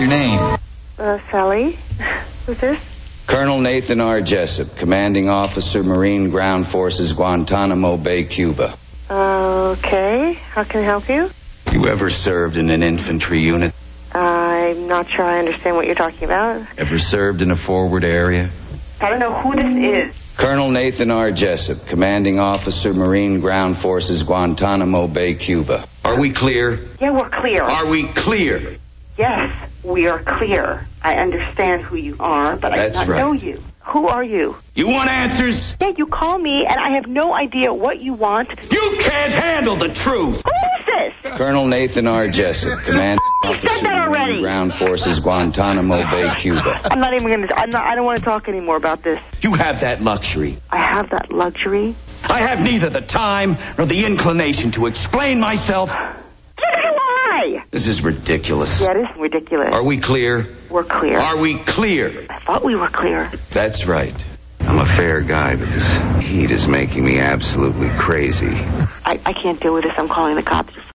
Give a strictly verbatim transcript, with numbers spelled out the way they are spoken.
your name? Uh, Sally. Who's this? Colonel Nathan R. Jessup, Commanding Officer, Marine Ground Forces, Guantanamo Bay, Cuba. Uh, okay. How can I help you? You ever served in an infantry unit? I'm not sure I understand what you're talking about. Ever served in a forward area? I don't know who this is. Colonel Nathan R. Jessup, Commanding Officer, Marine Ground Forces, Guantanamo Bay, Cuba. Are we clear? Yeah, we're clear. Are we clear? Yes, we are clear. I understand who you are, but That's I do not right. know you. Who are you? You want answers? Yeah, you call me, and I have no idea what you want. You can't handle the truth! Who is this? Colonel Nathan R. Jessup, Commanding You said Officer, that already. Marine Ground Forces, Guantanamo Bay, Cuba. I'm not even going to... I'm not. I don't want to talk anymore about this. You have that luxury. I have that luxury. I have neither the time nor the inclination to explain myself. Neither do I! This is ridiculous. Yeah, it is ridiculous. Are we clear? We're clear. Are we clear? I thought we were clear. That's right. I'm a fair guy, but this heat is making me absolutely crazy. I, I can't deal with this. I'm calling the cops.